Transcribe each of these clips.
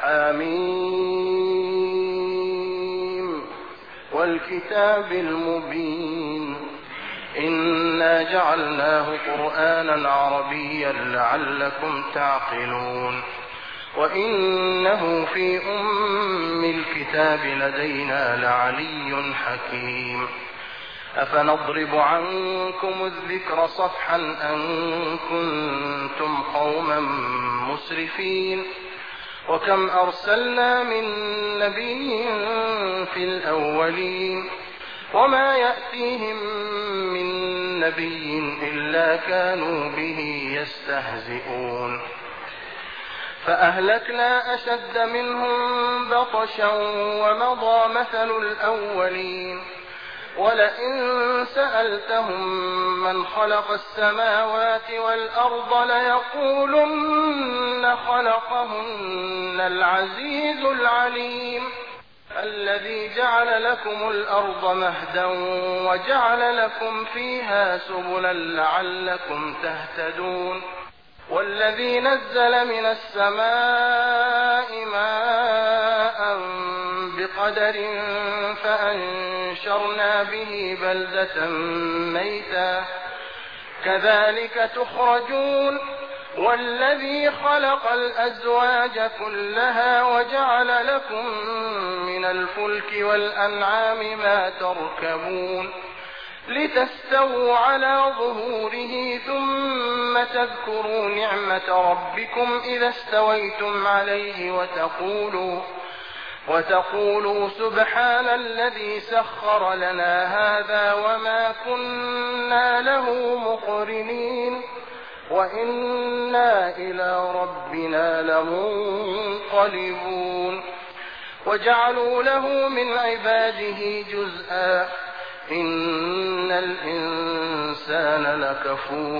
حميم والكتاب المبين إنا جعلناه قرآنا عربيا لعلكم تعقلون وإنه في أم الكتاب لدينا لعلي حكيم أفنضرب عنكم الذكر صفحا أن كنتم قوما مسرفين وكم أرسلنا من نبي في الأولين وما يأتيهم من نبي إلا كانوا به يستهزئون فأهلكنا أشد منهم بطشا ومضى مثل الأولين ولئن سألتهم من خلق السماوات والأرض ليقولن خلقهن العزيز العليم الذي جعل لكم الأرض مهدا وجعل لكم فيها سبلا لعلكم تهتدون والذي نزل من السماء ماء بقدر فأنشرنا به بلدة ميتا كذلك تخرجون والذي خلق الأزواج كلها وجعل لكم من الفلك والأنعام ما تركبون لتستووا على ظهوره ثم تذكروا نعمة ربكم إذا استويتم عليه وتقولوا سبحان الذي سخر لنا هذا وما كنا له مقرنين وإنا إلى ربنا لمنقلبون وجعلوا له من عباده جزءا إن الإنسان لكفور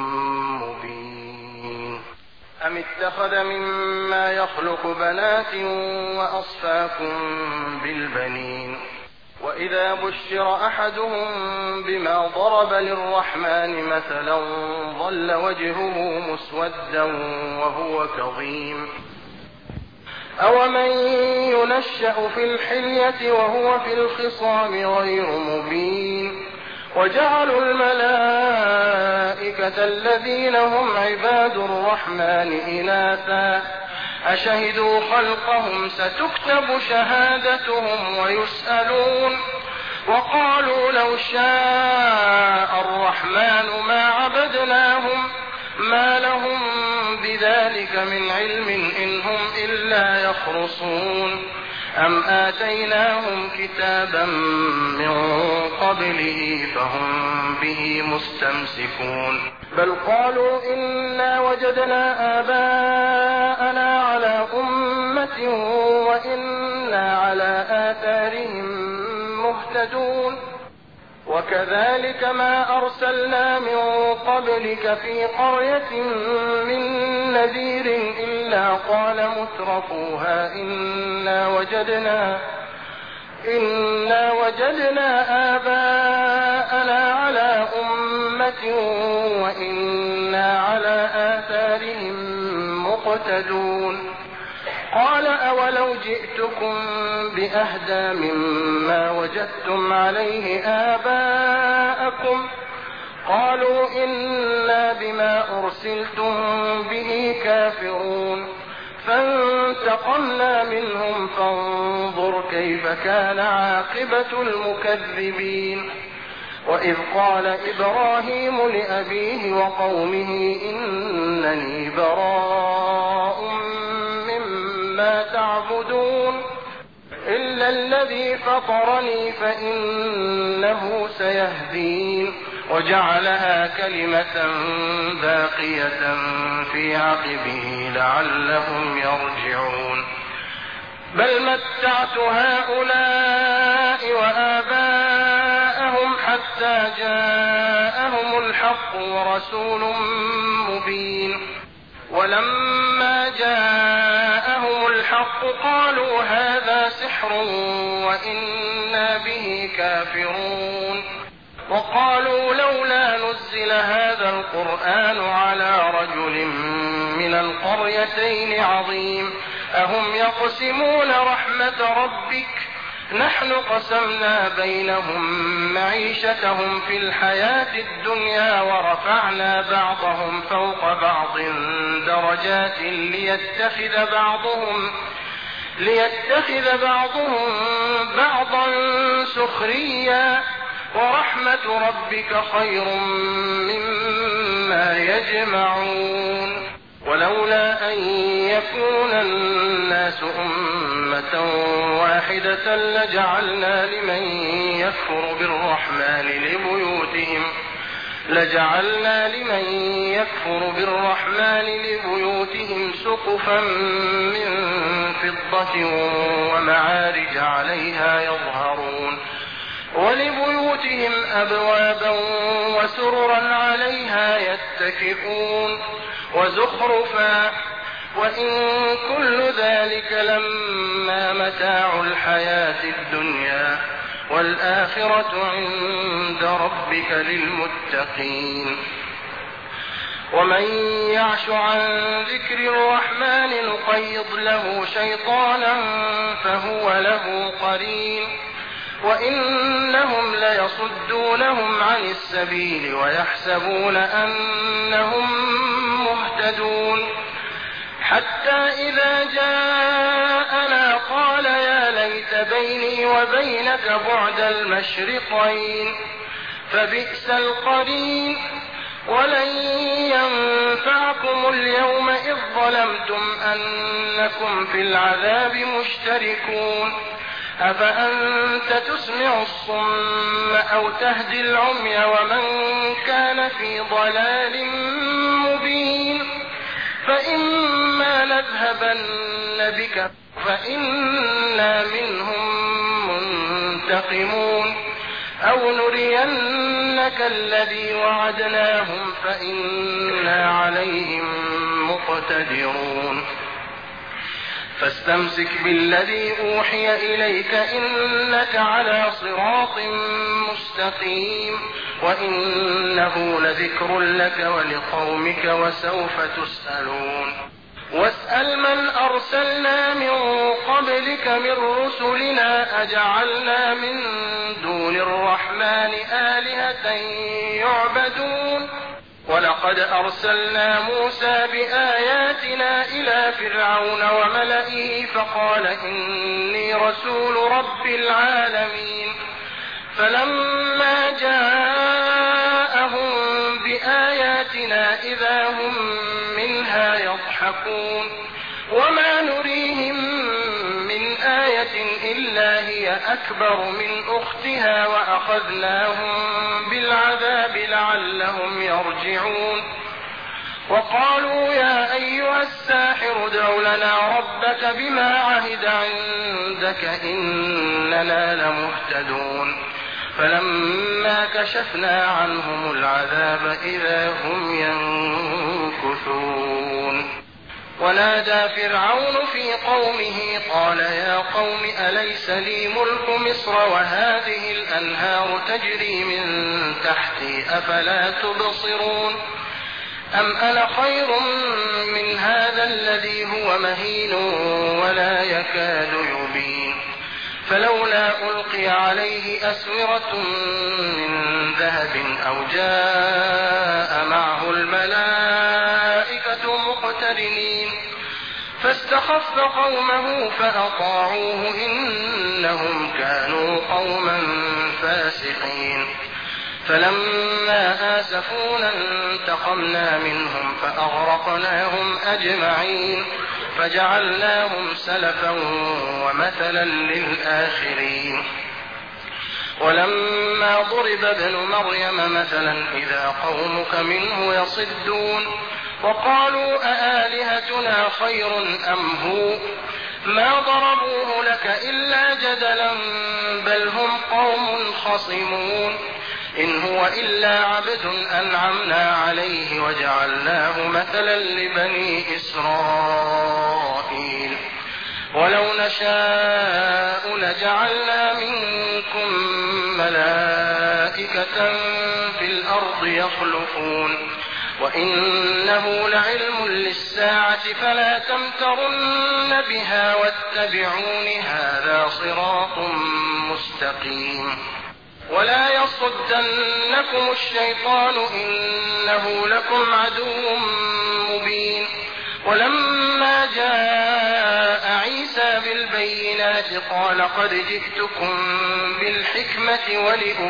مبين أم اتخذ مما يخلق بنات وأصفاكم بالبنين وإذا بشر أحدهم بما ضرب للرحمن مثلا ظل وجهه مسودا وهو كظيم أومن ينشأ في الحلية وهو في الخصام غير مبين وجعلوا الملائكة الذين هم عباد الرحمن إناثا أشهدوا خلقهم ستكتب شهادتهم ويسألون وقالوا لو شاء الرحمن ما عبدناهم ما لهم بذلك من علم إن هم إلا يخرصون أم آتيناهم كتابا من قبله فهم به مستمسكون بل قالوا إنا وجدنا آباءنا على أمة وإنا على آثارهم مهتدون وكذلك ما أرسلنا من قبلك في قرية من نذير إلا قال مترفوها إنا وجدنا آباءنا على أمة وإنا على آثارهم مقتدون قال أولو جئتكم بأهدى مما وجدتم عليه آباءكم قالوا إنا بما أرسلتم به كافرون فانتقمنا منهم فانظر كيف كان عاقبة المكذبين وإذ قال إبراهيم لأبيه وقومه إنني براء مما تعبدون إلا الذي فطرني فإنه سيهدين وجعلها كلمة باقية في عقبه لعلهم يرجعون بل متعت هؤلاء وآباءهم حتى جاءهم الحق ورسول مبين ولما جاءهم الحق قالوا هذا سحر وإنا به كافرون وقالوا لولا نزل هذا القرآن على رجل من القريتين عظيم أهم يقسمون رحمة ربك نحن قسمنا بينهم معيشتهم في الحياة الدنيا ورفعنا بعضهم فوق بعض درجات ليتخذ بعضهم بعضا سخريا ورحمة ربك خير مما يجمعون ولولا أن يكون الناس أمة واحدة لجعلنا لمن يكفر بالرحمن لبيوتهم سقفا من فضة ومعارج عليها يظهرون ولبيوتهم أبوابا وسررا عليها يتكئون وزخرفا وإن كل ذلك لما متاع الحياة الدنيا والآخرة عند ربك للمتقين ومن يعش عن ذكر الرحمن نقيض له شيطانا فهو له قرين وإنهم ليصدونهم عن السبيل ويحسبون أنهم مهتدون حتى إذا جاءنا قال يا ليت بيني وبينك بعد المشرقين فبئس القرين ولن ينفعكم اليوم إذ ظلمتم أنكم في العذاب مشتركون أفأنت تسمع الصم أو تهدي العمي ومن كان في ضلال مبين فإما نذهبن بك فإنا منهم منتقمون أو نرينك الذي وعدناهم فإنا عليهم مقتدرون فاستمسك بالذي أوحي إليك إنك على صراط مستقيم وإنه لذكر لك ولقومك وسوف تسألون واسأل من أرسلنا من قبلك من رسلنا أجعلنا من دون الرحمن آلهة يعبدون ولقد أرسلنا موسى بآياتنا إلى فرعون وملئه فقال إني رسول رب العالمين فلما جاءهم بآياتنا إذا هم منها يضحكون وما نريهم من آية إلا هي أكبر من أختها وأخذناهم بالعذاب لعلهم يرجعون وقالوا يا أيها الساحر ادع لنا ربك بما عهد عندك إننا لمهتدون فلما كشفنا عنهم العذاب إذا هم ينكثون ونادى فرعون في قومه قال يا قوم أليس لي ملك مصر وهذه الأنهار تجري من تحتي أفلا تبصرون أم أنا خير من هذا الذي هو مهين ولا يكاد يبين فلولا ألقي عليه أسورة من ذهب أو جاء معه الملائكة مقترنين فاستخف قومه فأطاعوه إنهم كانوا قوما فاسقين فلما آسفونا انتقمنا منهم فأغرقناهم أجمعين فجعلناهم سلفا ومثلا للآخرين ولما ضرب ابن مريم مثلا إذا قومك منه يصدون وقالوا أآلهتنا خير أم هو ما ضربوه لك إلا جدلا بل هم قوم خصمون إن هو إلا عبد أنعمنا عليه وجعلناه مثلا لبني إسرائيل ولو نشاء لجعلنا منكم ملائكة في الأرض يخلفون وإنه لعلم للساعة فلا تمترن بها واتبعون هذا صراط مستقيم. ولا يصدنكم الشيطان إنه لكم عدو مبين. ولما جاء عيسى بالبينات قال قد جئتكم بالحكمة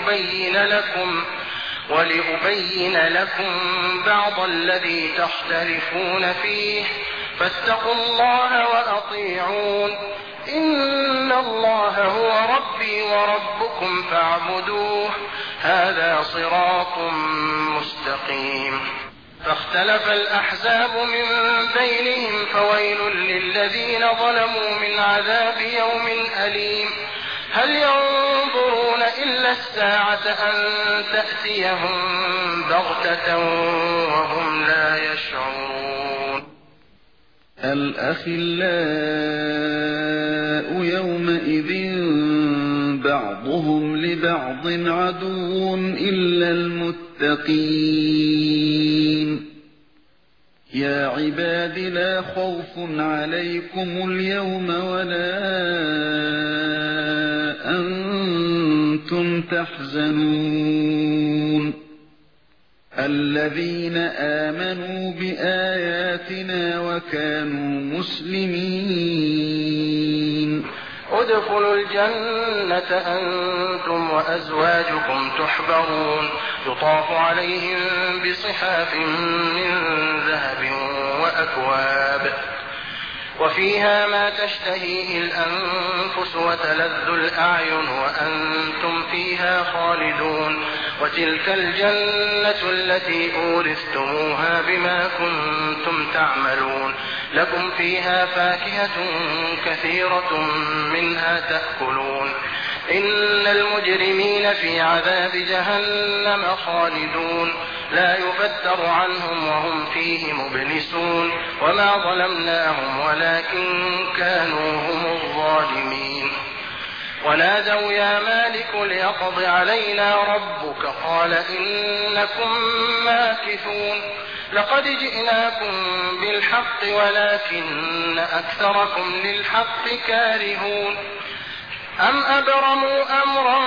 ولأبين لكم بعض الذي تختلفون فيه فاتقوا الله وأطيعون إن الله هو ربي وربكم فاعبدوه هذا صراط مستقيم. فاختلف الأحزاب من بينهم فويل للذين ظلموا من عذاب يوم أليم. هل ينظرون إلا الساعة أن تأتيهم بغتة وهم لا يشعرون. الأخلاء يومئذ بعضهم لبعض عدو إلا المتقين. يا عباد لا خوف عليكم اليوم ولا أنتم تحزنون الذين آمنوا بآياتنا وكانوا مسلمين. ادخلوا الجنة أنتم وأزواجكم تحبرون يطاف عليهم بصحاف من ذهب وأكواب وفيها ما تشتهيه الأنفس وتلذ الأعين وأنتم فيها خالدون. وتلك الجنة التي أورثتموها بما كنتم تعملون. لكم فيها فاكهة كثيرة منها تأكلون. إن المجرمين في عذاب جهنم خالدون لا يفتر عنهم وهم فيه مبلسون. وما ظلمناهم ولكن كانوا هم الظالمين. ونادوا يا مالك ليقض علينا ربك قال إنكم ماكثون. لقد جئناكم بالحق ولكن أكثركم للحق كارهون. أم أبرموا أمرا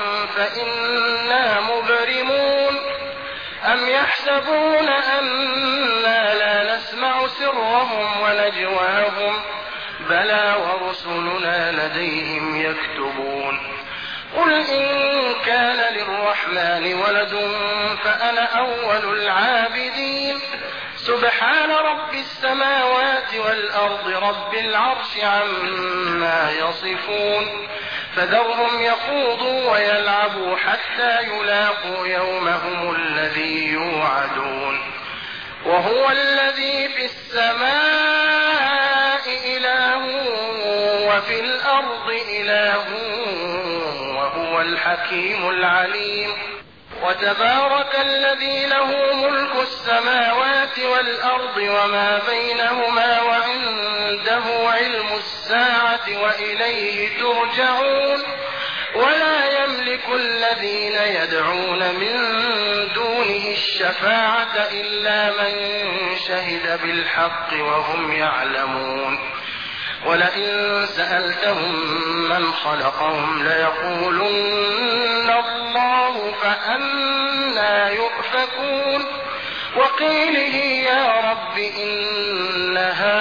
فإنا مبرمون أم يحسبون أنا لا نسمع سرهم ونجواهم بلى ورسلنا لديهم يكتبون. قل إن كان للرحمن ولد فأنا أول العابدين. سبحان رب السماوات والأرض رب العرش عما يصفون. فذرهم يخوضوا ويلعبوا حتى يلاقوا يومهم الذي يوعدون. وهو الذي في السماء إله وفي الأرض إله وهو الحكيم العليم. وتبارك الذي له ملك السماوات والأرض وما بينهما وعنده علم الساعة وإليه ترجعون. ولا يملك الذين يدعون من دونه الشفاعة إلا من شهد بالحق وهم يعلمون. ولئن سألتهم من خلقهم ليقولن الله فأنى يؤفكون. وقيله يا رب إن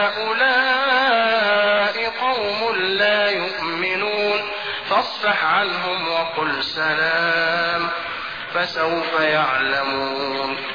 هؤلاء قوم لا يؤمنون فاصفح عنهم وقل سلام فسوف يعلمون.